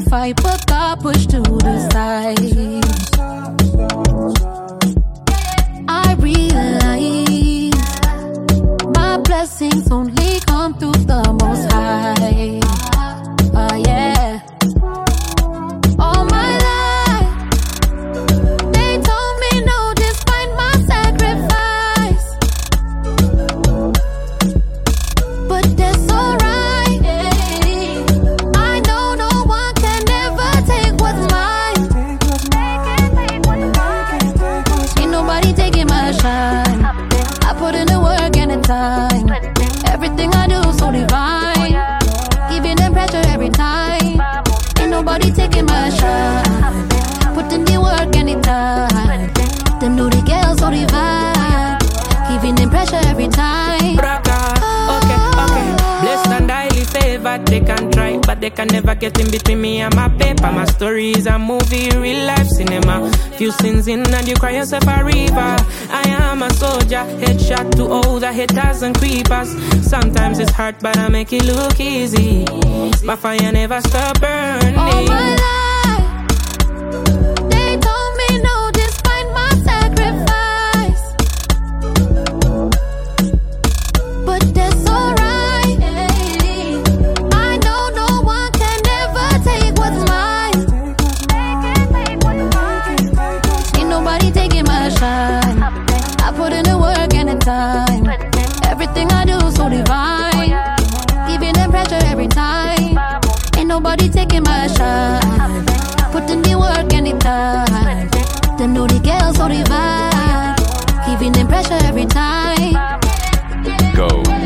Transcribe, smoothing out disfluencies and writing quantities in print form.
fight, but got pushed to the side. I realize my blessings only come through the Most High. Yeah. All my life, they told me no despite my sacrifice. But that's alright. I know no one can ever take what's mine. Ain't nobody taking my shine. I put in the work and the time. Everything I do so divine. Giving them pressure every time. Ain't nobody taking my shine. Put in the work and the time. Them know the girl so divine. Giving them pressure every time. Okay. Blessed and highly favored. They can try, but they can never get in between me and my paper. My story is a movie, real life cinema. Few sins in and you cry yourself a river. I am a soldier, headshot to all the haters and creepers. Sometimes it's hard, but I make it look easy. My fire never stop burning. All my life, they told me no despite my sacrifice. But that's alright. I know no one can ever take what's mine. Ain't nobody taking my shine. I put in the work and the time. Everything I do so divine. Giving them pressure every time. Ain't nobody taking my shine. Put in the work and the time. Them know the girl so divine. Giving them pressure every time. Go.